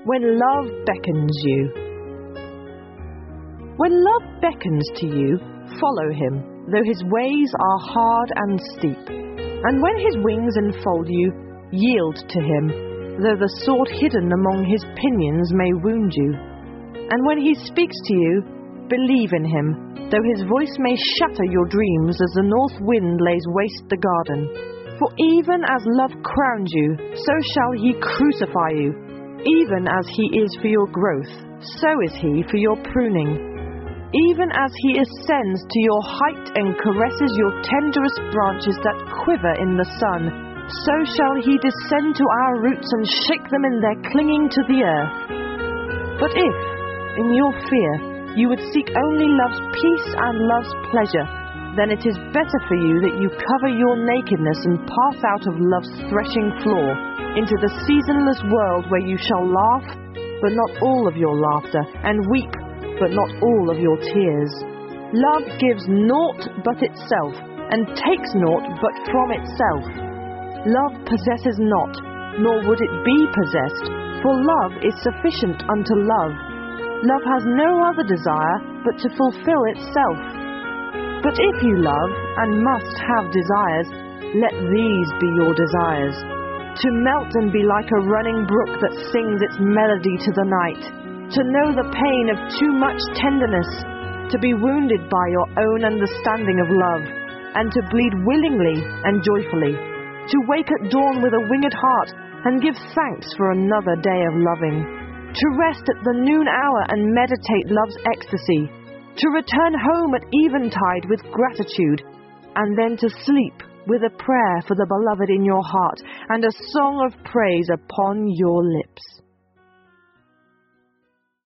when love beckons you. When love beckons to you, follow him, though his ways are hard and steep. And when his wings enfold you, yield to him, though the sword hidden among his pinions may wound you. And when he speaks to you, believe in him, though his voice may shatter your dreams as the north wind lays waste the garden. For even as love crowns you, so shall he crucify you. Even as he is for your growth, so is he for your pruning. Even as he ascends to your height and caresses your tenderest branches that quiver in the sun, so shall he descend to our roots and shake them in their clinging to the earth. But if, in your fear, you would seek only love's peace and love's pleasure, then it is better for you that you cover your nakedness and pass out of love's threshing floor into the seasonless world where you shall laugh, but not all of your laughter, and weep, but not all of your tears. Love gives naught but itself, and takes naught but from itself. Love possesses not, nor would it be possessed, for love is sufficient unto love. Love has no other desire but to fulfill itself. But if you love, and must have desires, let these be your desires. To melt and be like a running brook that sings its melody to the night. To know the pain of too much tenderness. To be wounded by your own understanding of love. And to bleed willingly and joyfully. To wake at dawn with a winged heart and give thanks for another day of loving. To rest at the noon hour and meditate love's ecstasy. To return home at eventide with gratitude, and then to sleep with a prayer for the beloved in your heart and a song of praise upon your lips.